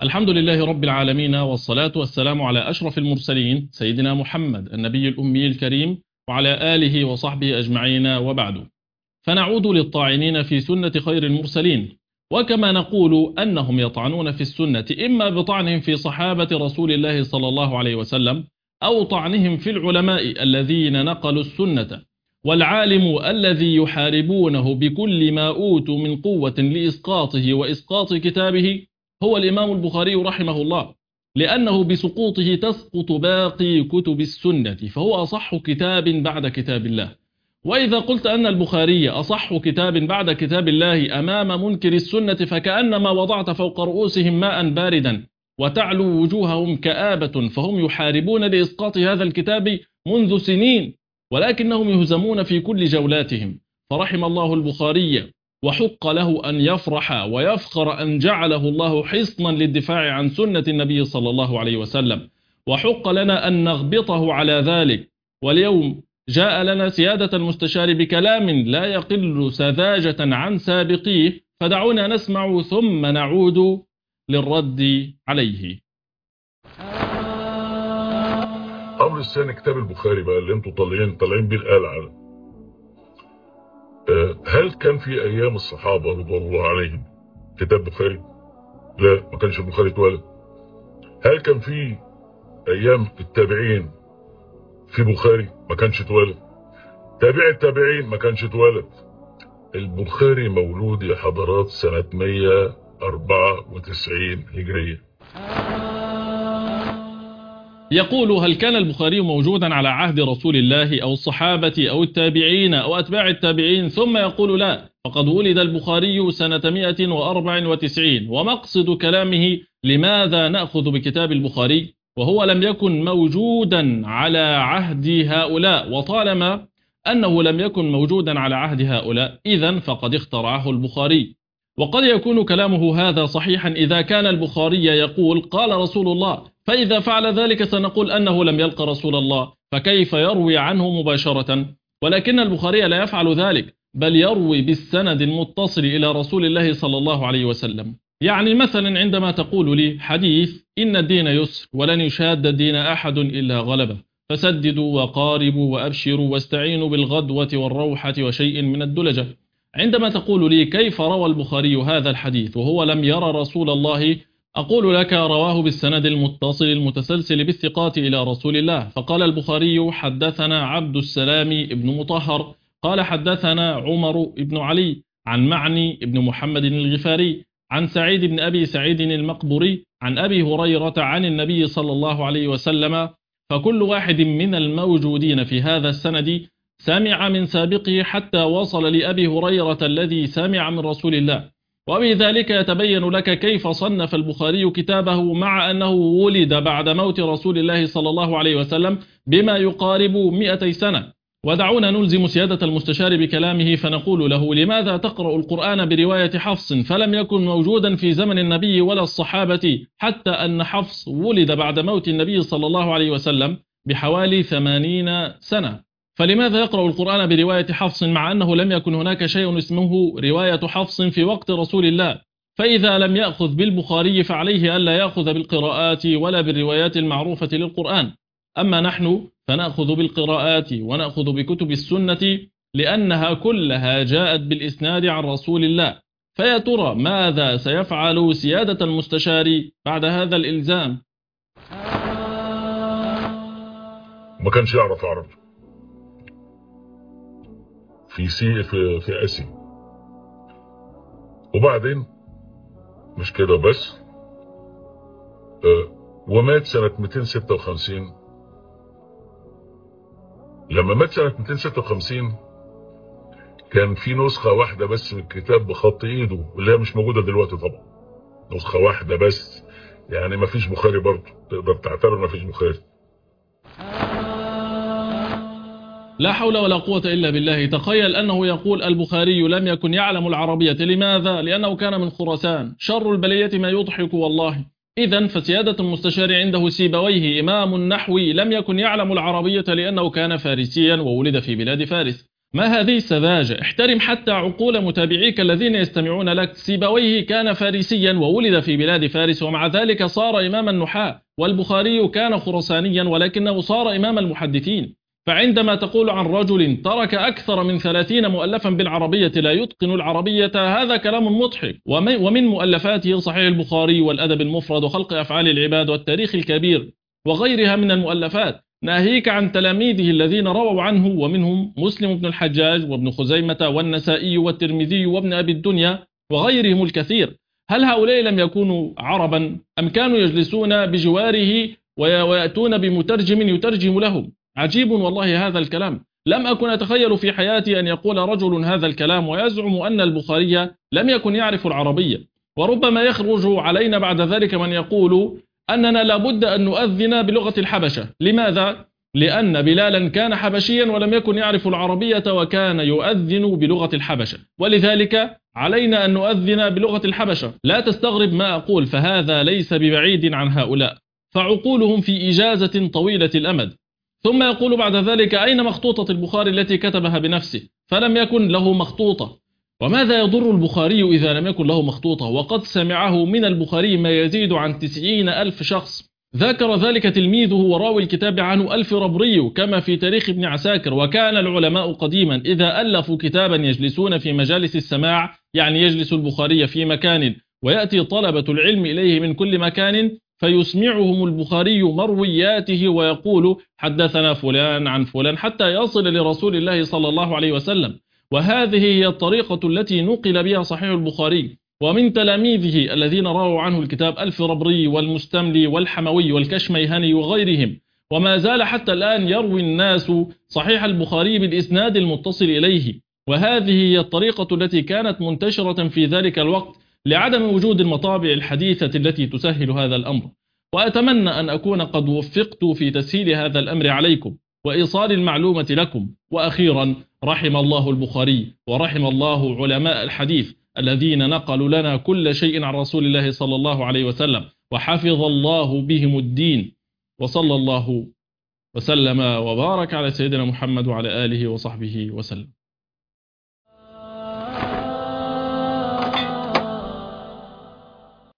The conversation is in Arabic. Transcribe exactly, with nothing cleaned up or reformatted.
الحمد لله رب العالمين، والصلاة والسلام على أشرف المرسلين سيدنا محمد النبي الأمي الكريم وعلى آله وصحبه أجمعين، وبعد. فنعود للطاعنين في سنة خير المرسلين، وكما نقول أنهم يطعنون في السنة إما بطعنهم في صحابة رسول الله صلى الله عليه وسلم، أو طعنهم في العلماء الذين نقلوا السنة، والعالم الذي يحاربونه بكل ما أوتوا من قوة لإسقاطه وإسقاط كتابه هو الإمام البخاري رحمه الله، لأنه بسقوطه تسقط باقي كتب السنة، فهو أصح كتاب بعد كتاب الله. وإذا قلت أن البخاري أصح كتاب بعد كتاب الله أمام منكر السنة، فكأنما وضعت فوق رؤوسهم ماء باردا وتعلو وجوههم كآبة، فهم يحاربون لإسقاط هذا الكتاب منذ سنين، ولكنهم يهزمون في كل جولاتهم. فرحم الله البخاري، وحق له أن يفرح ويفخر أن جعله الله حصنا للدفاع عن سنة النبي صلى الله عليه وسلم، وحق لنا أن نغبطه على ذلك. واليوم جاء لنا سيادة المستشار بكلام لا يقل سذاجة عن سابقيه، فدعونا نسمع ثم نعود للرد عليه. أمر الثاني كتاب البخاري بقى اللي انتوا طالعين طالعين بيه الآل على هل كان في أيام الصحابة رضوان الله عليهم كتاب بخاري؟ لا، ما كانش البخاري اتولد. هل كان في أيام التابعين في بخاري؟ ما كانش اتولد. تابع التابعين ما كانش اتولد. البخاري مولود يا حضرات سنة مية وأربعة وتسعين هجرية. يقول: هل كان البخاري موجودا على عهد رسول الله أو الصحابة أو التابعين أو أتباع التابعين؟ ثم يقول: لا، فقد ولد البخاري سنة مئة وأربعة وتسعين. ومقصد كلامه: لماذا نأخذ بكتاب البخاري وهو لم يكن موجودا على عهد هؤلاء؟ وطالما أنه لم يكن موجودا على عهد هؤلاء، إذن فقد اخترعه البخاري. وقد يكون كلامه هذا صحيحا إذا كان البخاري يقول قال رسول الله، فإذا فعل ذلك سنقول أنه لم يلقى رسول الله، فكيف يروي عنه مباشرة؟ ولكن البخاري لا يفعل ذلك، بل يروي بالسند المتصل إلى رسول الله صلى الله عليه وسلم. يعني مثلا عندما تقول لي حديث إن الدين يسر ولن يشاد الدين أحد إلا غلبه، فسددوا وقاربوا وأبشروا واستعينوا بالغدوة والروحة وشيء من الدلجة. عندما تقول لي كيف روى البخاري هذا الحديث وهو لم يرى رسول الله، أقول لك رواه بالسند المتصل المتسلسل بالثقات إلى رسول الله. فقال البخاري: حدثنا عبد السلام ابن مطهر قال حدثنا عمر ابن علي عن معني ابن محمد الغفاري عن سعيد بن أبي سعيد المقبري عن أبي هريرة عن النبي صلى الله عليه وسلم. فكل واحد من الموجودين في هذا السند سمع من سابقه حتى وصل لأبي هريرة الذي سمع من رسول الله. وبذلك يتبين لك كيف صنف البخاري كتابه مع أنه ولد بعد موت رسول الله صلى الله عليه وسلم بما يقارب مئتي سنة. ودعونا نلزم سيادة المستشار بكلامه فنقول له: لماذا تقرأ القرآن برواية حفص فلم يكن موجودا في زمن النبي ولا الصحابة، حتى أن حفص ولد بعد موت النبي صلى الله عليه وسلم بحوالي ثمانين سنة؟ فلماذا يقرأ القرآن برواية حفص مع أنه لم يكن هناك شيء اسمه رواية حفص في وقت رسول الله؟ فإذا لم يأخذ بالبخاري فعليه ألا يأخذ بالقراءات ولا بالروايات المعروفة للقرآن. أما نحن فنأخذ بالقراءات ونأخذ بكتب السنة، لأنها كلها جاءت بالإسناد عن رسول الله. فيا ترى ماذا سيفعل سيادة المستشار بعد هذا الإلزام؟ ما كانش يعرف عربي في سي في في اسيا. وبعدين مش كده بس، آه ومات سنة مئتين وستة وخمسين. لما مات سنة مئتين وستة وخمسين كان في نسخة واحدة بس من الكتاب بخط ايده، اللي هي مش موجودة دلوقتي طبعا. نسخة واحدة بس، يعني ما فيش بخاري برضه، تقدر تعتبر ما فيش بخاري. لا حول ولا قوة إلا بالله. تخيل أنه يقول البخاري لم يكن يعلم العربية. لماذا؟ لأنه كان من خراسان. شر البلية ما يضحك والله. إذن فسيادة المستشار عنده سيبويه إمام النحو لم يكن يعلم العربية لأنه كان فارسيا وولد في بلاد فارس. ما هذه السذاجة؟ احترم حتى عقول متابعيك الذين يستمعون لك. سيبويه كان فارسيا وولد في بلاد فارس ومع ذلك صار إمام النحاة، والبخاري كان خرسانيا ولكنه صار إمام المحدثين. فعندما تقول عن رجل ترك أكثر من ثلاثين مؤلفا بالعربية لا يتقن العربية، هذا كلام مضحك. ومن مؤلفاته صحيح البخاري والأدب المفرد وخلق أفعال العباد والتاريخ الكبير وغيرها من المؤلفات، ناهيك عن تلاميذه الذين رووا عنه، ومنهم مسلم بن الحجاج وابن خزيمة والنسائي والترمذي وابن أبي الدنيا وغيرهم الكثير. هل هؤلاء لم يكونوا عربا أم كانوا يجلسون بجواره ويأتون بمترجم يترجم لهم؟ عجيب والله هذا الكلام. لم أكن أتخيل في حياتي أن يقول رجل هذا الكلام ويزعم أن البخاري لم يكن يعرف العربية. وربما يخرج علينا بعد ذلك من يقول أننا لابد أن نؤذن بلغة الحبشة. لماذا؟ لأن بلالا كان حبشيا ولم يكن يعرف العربية وكان يؤذن بلغة الحبشة، ولذلك علينا أن نؤذن بلغة الحبشة. لا تستغرب ما أقول، فهذا ليس ببعيد عن هؤلاء، فعقولهم في إجازة طويلة الأمد. ثم يقول بعد ذلك: أين مخطوطة البخاري التي كتبها بنفسه؟ فلم يكن له مخطوطة. وماذا يضر البخاري إذا لم يكن له مخطوطة؟ وقد سمعه من البخاري ما يزيد عن تسعين ألف شخص. ذكر ذلك تلميذه وراوي الكتاب عنه ألف ربري كما في تاريخ ابن عساكر. وكان العلماء قديما إذا ألفوا كتابا يجلسون في مجالس السماع، يعني يجلس البخاري في مكان ويأتي طلبة العلم إليه من كل مكان فيسمعهم البخاري مروياته ويقول: حدثنا فلان عن فلان، حتى يصل لرسول الله صلى الله عليه وسلم. وهذه هي الطريقة التي نقل بها صحيح البخاري. ومن تلاميذه الذين رووا عنه الكتاب ألف ربري والمستملي والحموي والكشميهني وغيرهم. وما زال حتى الآن يروي الناس صحيح البخاري بالإسناد المتصل إليه. وهذه هي الطريقة التي كانت منتشرة في ذلك الوقت لعدم وجود المطابع الحديثة التي تسهل هذا الأمر. وأتمنى أن أكون قد وفقت في تسهيل هذا الأمر عليكم وإيصال المعلومة لكم. وأخيرا، رحم الله البخاري ورحم الله علماء الحديث الذين نقلوا لنا كل شيء عن رسول الله صلى الله عليه وسلم، وحفظ الله بهم الدين. وصلى الله وسلم وبارك على سيدنا محمد وعلى آله وصحبه وسلم.